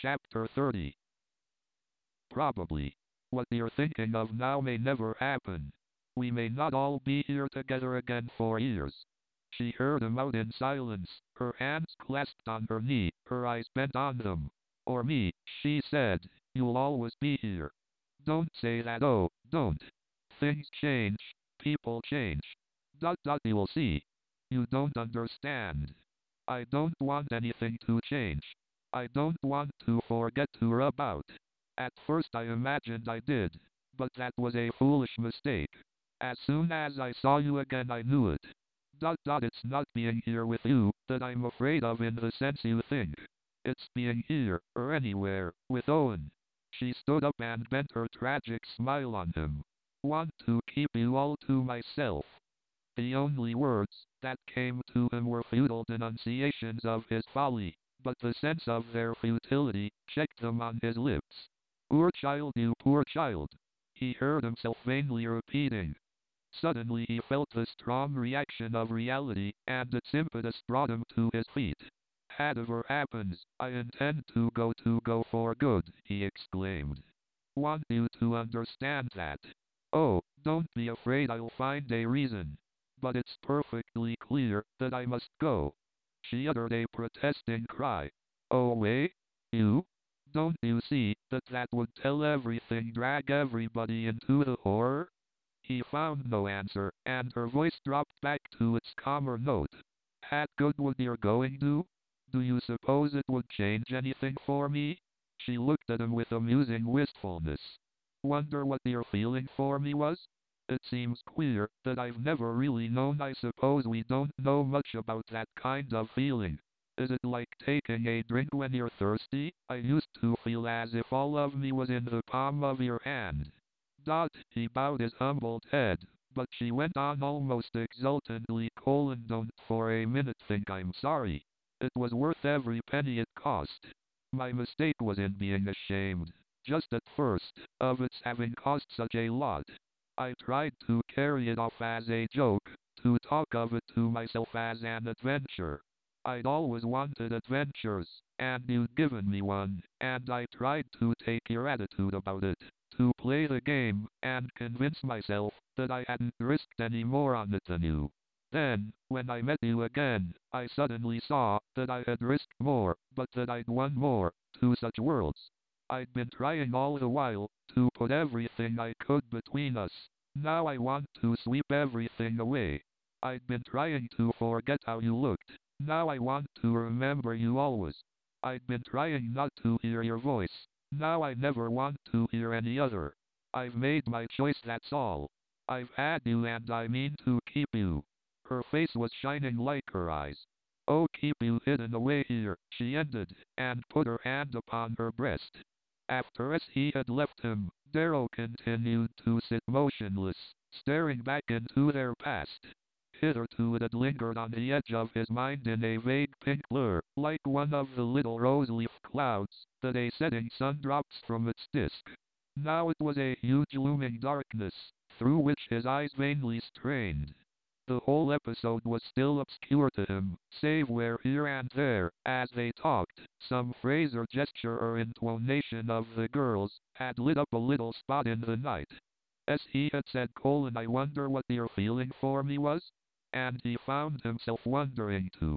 Chapter 30. Probably. What you're thinking of now may never happen. We may not all be here together again for years. She heard him out in silence, her hands clasped on her knee, her eyes bent on them. Or me, she said, you'll always be here. Don't say that, oh, don't. Things change, people change. You'll see. You don't understand. I don't want anything to change. I don't want to forget who you're about. At first I imagined I did, but that was a foolish mistake. As soon as I saw you again I knew it. It's not being here with you that I'm afraid of in the sense you think. It's being here, or anywhere, with Owen. She stood up and bent her tragic smile on him. Want to keep you all to myself. The only words that came to him were futile denunciations of his folly, but the sense of their futility checked them on his lips. Poor child, you poor child, he heard himself vainly repeating. Suddenly he felt the strong reaction of reality, and its impetus brought him to his feet. Whatever happens, I intend to go for good, he exclaimed. Want you to understand that. Oh, don't be afraid, I'll find a reason. But it's perfectly clear that I must go. She uttered a protesting cry. Oh wait, you? Don't you see that would tell everything, drag everybody into the horror? He found no answer, and her voice dropped back to its calmer note. What good would your going do? Do you suppose it would change anything for me? She looked at him with amusing wistfulness. Wonder what your feeling for me was? It seems queer that I've never really known. I suppose we don't know much about that kind of feeling. Is it like taking a drink when you're thirsty? I used to feel as if all of me was in the palm of your hand. He bowed his humbled head, but she went on almost exultantly, don't for a minute think I'm sorry. It was worth every penny it cost. My mistake was in being ashamed, just at first, of its having cost such a lot. I tried to carry it off as a joke, to talk of it to myself as an adventure. I'd always wanted adventures, and you'd given me one, and I tried to take your attitude about it, to play the game, and convince myself that I hadn't risked any more on it than you. Then, when I met you again, I suddenly saw that I had risked more, but that I'd won more. Two such worlds. I'd been trying all the while to put everything I could between us. Now I want to sweep everything away. I'd been trying to forget how you looked. Now I want to remember you always. I'd been trying not to hear your voice. Now I never want to hear any other. I've made my choice, that's all. I've had you and I mean to keep you. Her face was shining like her eyes. Oh, keep you hidden away here, she ended, and put her hand upon her breast. After as he had left him, Darrow continued to sit motionless, staring back into their past. Hitherto it had lingered on the edge of his mind in a vague pink blur, like one of the little rose-leaf clouds that a setting sun drops from its disk. Now it was a huge looming darkness, through which his eyes vainly strained. The whole episode was still obscure to him, save where here and there, as they talked, some phrase or gesture or intonation of the girl's had lit up a little spot in the night. As he had said, I wonder what your feeling for me was? And he found himself wondering too.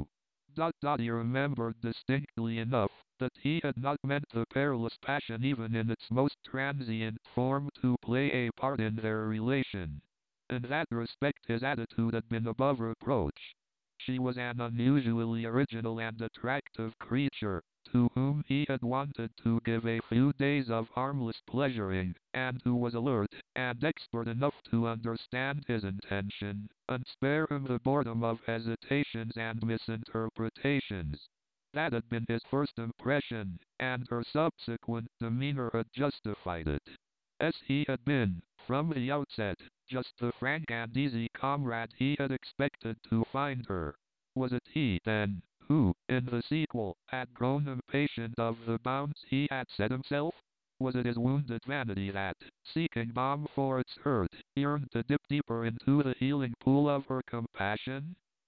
He remembered distinctly enough that he had not meant the perilous passion even in its most transient form to play a part in their relation. In that respect his attitude had been above reproach. She was an unusually original and attractive creature, to whom he had wanted to give a few days of harmless pleasuring, and who was alert and expert enough to understand his intention, and spare him the boredom of hesitations and misinterpretations. That had been his first impression, and her subsequent demeanor had justified it. As he had been, from the outset, just the frank and easy comrade he had expected to find her. Was it he, then, who, in the sequel, had grown impatient of the bounds he had set himself? Was it his wounded vanity that, seeking balm for its hurt, yearned to dip deeper into the healing pool of her compassion?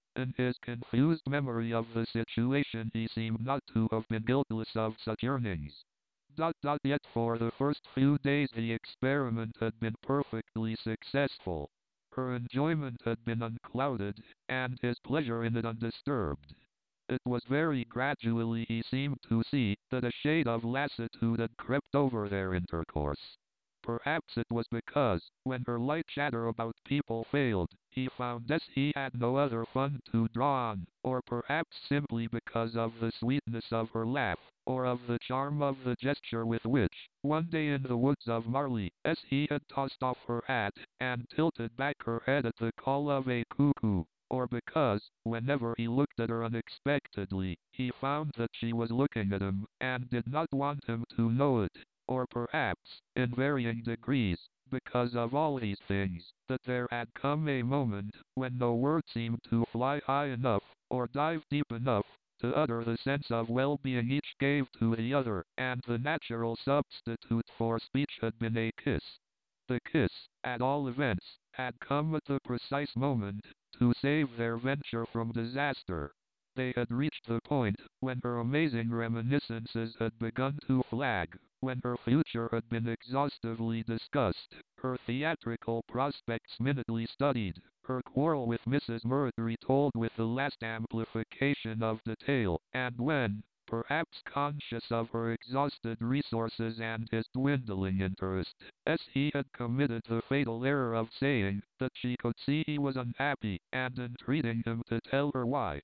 In his confused memory of the situation he seemed not to have been guiltless of such yearnings. Yet for the first few days the experiment had been perfectly successful. Her enjoyment had been unclouded, and his pleasure in it undisturbed. It was very gradually he seemed to see that a shade of lassitude had crept over their intercourse. Perhaps it was because, when her light chatter about people failed, he found he had no other fun to draw on, or perhaps simply because of the sweetness of her laugh, or of the charm of the gesture with which, one day in the woods of Marley, he had tossed off her hat, and tilted back her head at the call of a cuckoo, or because, whenever he looked at her unexpectedly, he found that she was looking at him, and did not want him to know it, or perhaps, in varying degrees, because of all these things, that there had come a moment when no word seemed to fly high enough, or dive deep enough, to utter the sense of well-being each gave to the other, and the natural substitute for speech had been a kiss. The kiss, at all events, had come at the precise moment to save their venture from disaster. They had reached the point when her amazing reminiscences had begun to flag, when her future had been exhaustively discussed, her theatrical prospects minutely studied, her quarrel with Mrs. Murray told with the last amplification of detail, and when, perhaps conscious of her exhausted resources and his dwindling interest, he had committed the fatal error of saying that she could see he was unhappy, and entreating him to tell her why.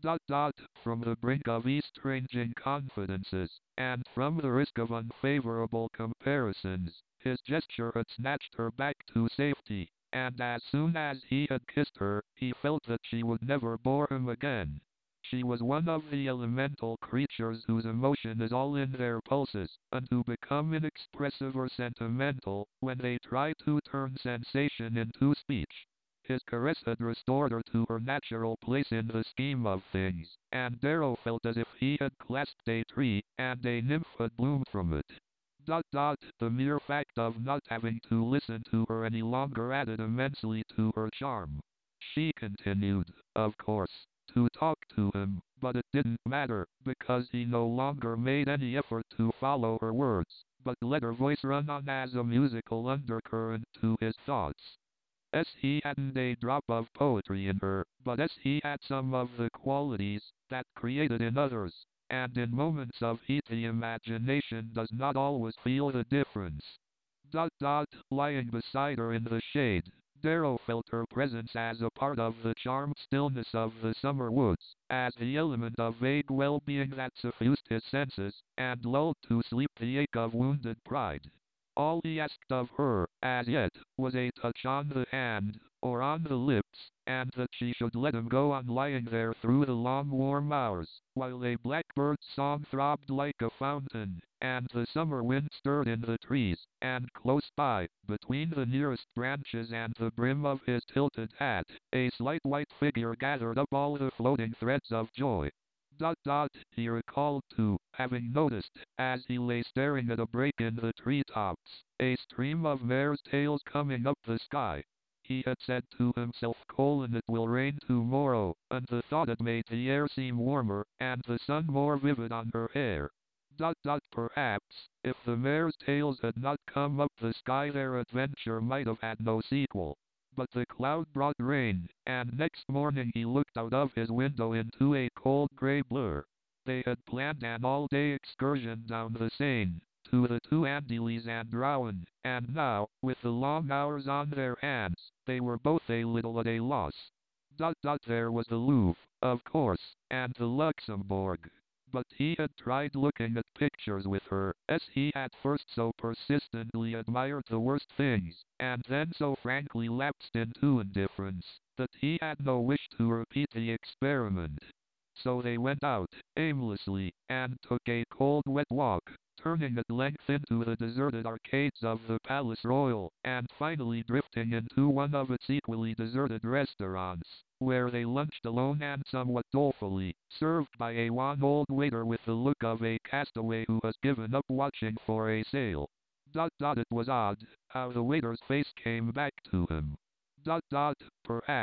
From the brink of estranging confidences, and from the risk of unfavorable comparisons, his gesture had snatched her back to safety, and as soon as he had kissed her, he felt that she would never bore him again. She was one of the elemental creatures whose emotion is all in their pulses, and who become inexpressive or sentimental when they try to turn sensation into speech. His caress had restored her to her natural place in the scheme of things, and Darrow felt as if he had clasped a tree, and a nymph had bloomed from it. The mere fact of not having to listen to her any longer added immensely to her charm. She continued, of course, to talk to him, but it didn't matter, because he no longer made any effort to follow her words, but let her voice run on as a musical undercurrent to his thoughts. He hadn't a drop of poetry in her, but he had some of the qualities that created in others, and in moments of heat the imagination does not always feel the difference. Lying beside her in the shade, Darrow felt her presence as a part of the charmed stillness of the summer woods, as the element of vague well-being that suffused his senses, and lulled to sleep the ache of wounded pride. All he asked of her, as yet, was a touch on the hand, or on the lips, and that she should let him go on lying there through the long warm hours, while a blackbird's song throbbed like a fountain, and the summer wind stirred in the trees, and close by, between the nearest branches and the brim of his tilted hat, a slight white figure gathered up all the floating threads of joy. He recalled too, having noticed, as he lay staring at a break in the treetops, a stream of mare's tails coming up the sky. He had said to himself, it will rain tomorrow, and the thought had made the air seem warmer, and the sun more vivid on her hair. Perhaps, if the mare's tails had not come up the sky their adventure might have had no sequel. But the cloud brought rain, and next morning he looked out of his window into a cold grey blur. They had planned an all-day excursion down the Seine, to the two Andelys and Rouen, and now, with the long hours on their hands, they were both a little at a loss. There was the Louvre, of course, and the Luxembourg. But he had tried looking at pictures with her, as he had first so persistently admired the worst things, and then so frankly lapsed into indifference, that he had no wish to repeat the experiment. So they went out, aimlessly, and took a cold wet walk, turning at length into the deserted arcades of the Palace Royal, and finally drifting into one of its equally deserted restaurants, where they lunched alone and somewhat dolefully, served by a wan old waiter with the look of a castaway who has given up watching for a sail. It was odd, how the waiter's face came back to him. Perhaps,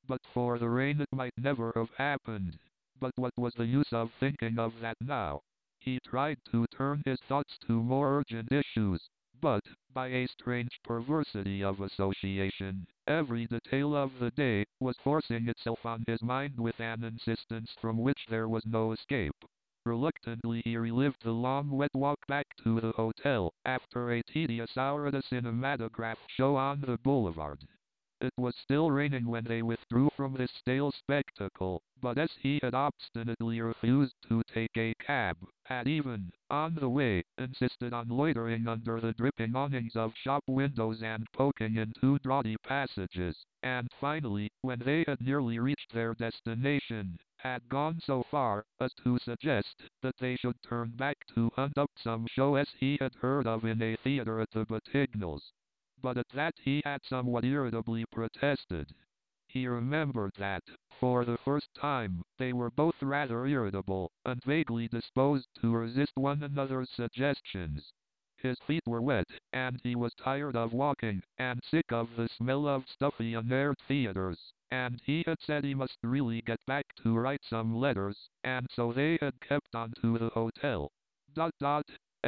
But for the rain it might never have happened. But what was the use of thinking of that now? He tried to turn his thoughts to more urgent issues, but, by a strange perversity of association, every detail of the day was forcing itself on his mind with an insistence from which there was no escape. Reluctantly he relived the long wet walk back to the hotel, after a tedious hour at a cinematograph show on the boulevard. It was still raining when they withdrew from this stale spectacle, but as he had obstinately refused to take a cab, had even, on the way, insisted on loitering under the dripping awnings of shop windows and poking into draughty passages, and finally, when they had nearly reached their destination, had gone so far as to suggest that they should turn back to hunt up some show as he had heard of in a theater at the Batignolles. But at that he had somewhat irritably protested. He remembered that, for the first time, they were both rather irritable, and vaguely disposed to resist one another's suggestions. His feet were wet, and he was tired of walking, and sick of the smell of stuffy unaired theaters, and he had said he must really get back to write some letters, and so they had kept on to the hotel. Dot dot.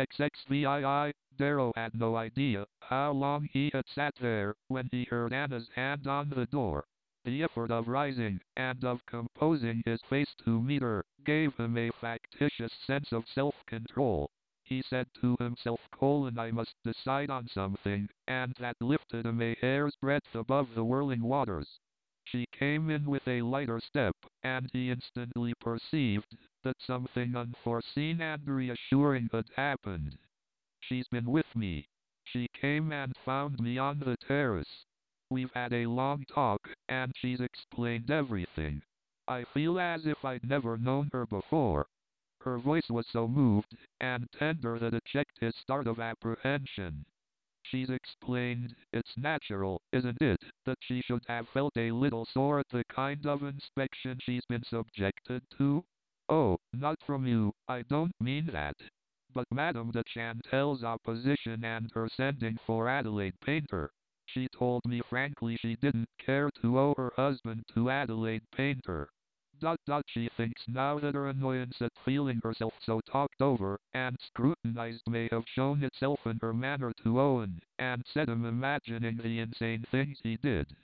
XXVII. Darrow had no idea how long he had sat there when he heard Anna's hand on the door. The effort of rising and of composing his face to meet her gave him a factitious sense of self-control. He said to himself, I must decide on something, and that lifted him a hair's breadth above the whirling waters. She came in with a lighter step, and he instantly perceived that something unforeseen and reassuring had happened. She's been with me. She came and found me on the terrace. We've had a long talk, and she's explained everything. I feel as if I'd never known her before. Her voice was so moved and tender that it checked his start of apprehension. She's explained, it's natural, isn't it, that she should have felt a little sore at the kind of inspection she's been subjected to? Oh, not from you, I don't mean that. But Madame de Chantelle's opposition and her sending for Adelaide Painter. She told me frankly she didn't care to owe her husband to Adelaide Painter. She thinks now that her annoyance at feeling herself so talked over and scrutinized may have shown itself in her manner to Owen, and set him imagining the insane things he did.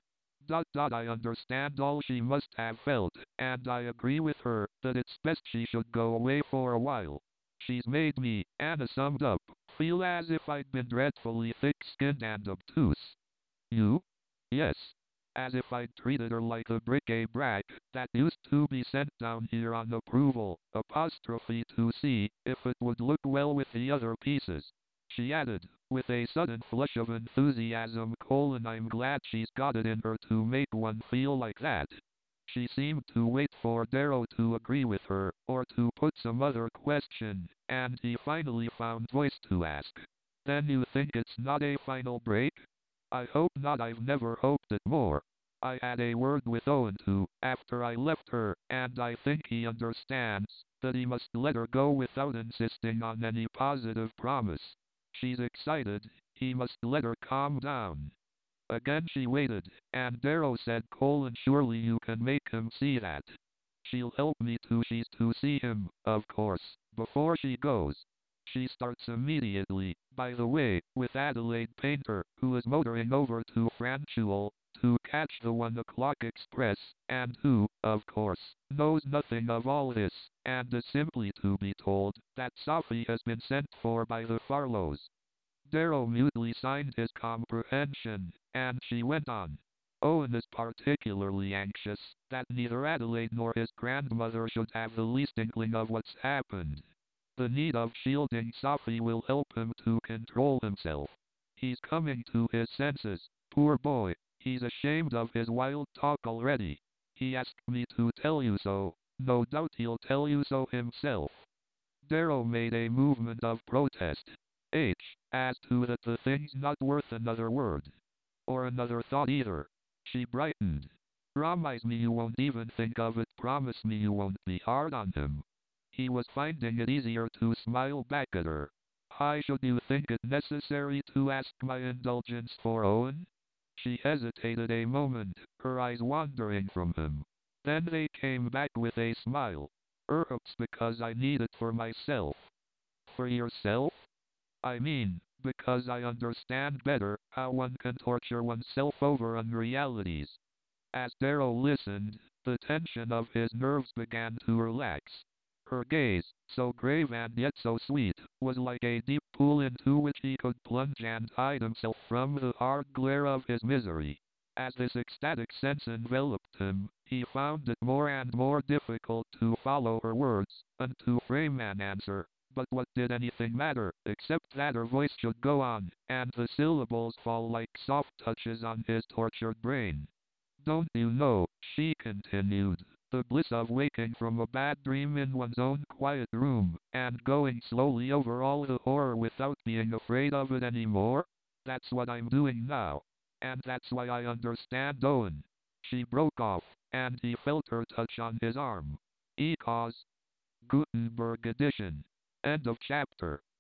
I understand all she must have felt, and I agree with her that it's best she should go away for a while. She's made me, Anna summed up, feel as if I'd been dreadfully thick-skinned and obtuse. You? Yes. As if I'd treated her like a bric-a-brac that used to be sent down here on approval, apostrophe to see if it would look well with the other pieces. She added, with a sudden flush of enthusiasm, I'm glad she's got it in her to make one feel like that. She seemed to wait for Darrow to agree with her, or to put some other question, and he finally found voice to ask. Then you think it's not a final break? I hope not. I've never hoped it more. I had a word with Owen too, after I left her, and I think he understands that he must let her go without insisting on any positive promise. She's excited, he must let her calm down. Again she waited, and Darrow said, surely you can make him see that. She'll help me too. She's to see him, of course, before she goes. She starts immediately, by the way, with Adelaide Painter, who is motoring over to Francheuil to catch the 1 o'clock express, and who, of course, knows nothing of all this, and is simply to be told that Sophie has been sent for by the Farlows. Darrow mutely signed his comprehension, and she went on. Owen is particularly anxious that neither Adelaide nor his grandmother should have the least inkling of what's happened. The need of shielding Sophie will help him to control himself. He's coming to his senses, poor boy. He's ashamed of his wild talk already. He asked me to tell you so. No doubt he'll tell you so himself. Darrow made a movement of protest. As to that, the thing's not worth another word. Or another thought either. She brightened. Promise me you won't even think of it. Promise me you won't be hard on him. He was finding it easier to smile back at her. Why should you think it necessary to ask my indulgence for Owen? She hesitated a moment, her eyes wandering from him. Then they came back with a smile. Perhaps because I need it for myself. For yourself? I mean, because I understand better how one can torture oneself over unrealities. As Darrow listened, the tension of his nerves began to relax. Her gaze, so grave and yet so sweet, was like a deep pool into which he could plunge and hide himself from the hard glare of his misery. As this ecstatic sense enveloped him, he found it more and more difficult to follow her words, and to frame an answer. But what did anything matter, except that her voice should go on, and the syllables fall like soft touches on his tortured brain? Don't you know, she continued, the bliss of waking from a bad dream in one's own quiet room, and going slowly over all the horror without being afraid of it anymore? That's what I'm doing now. And that's why I understand Owen. She broke off, and he felt her touch on his arm. Because Gutenberg edition. End of chapter.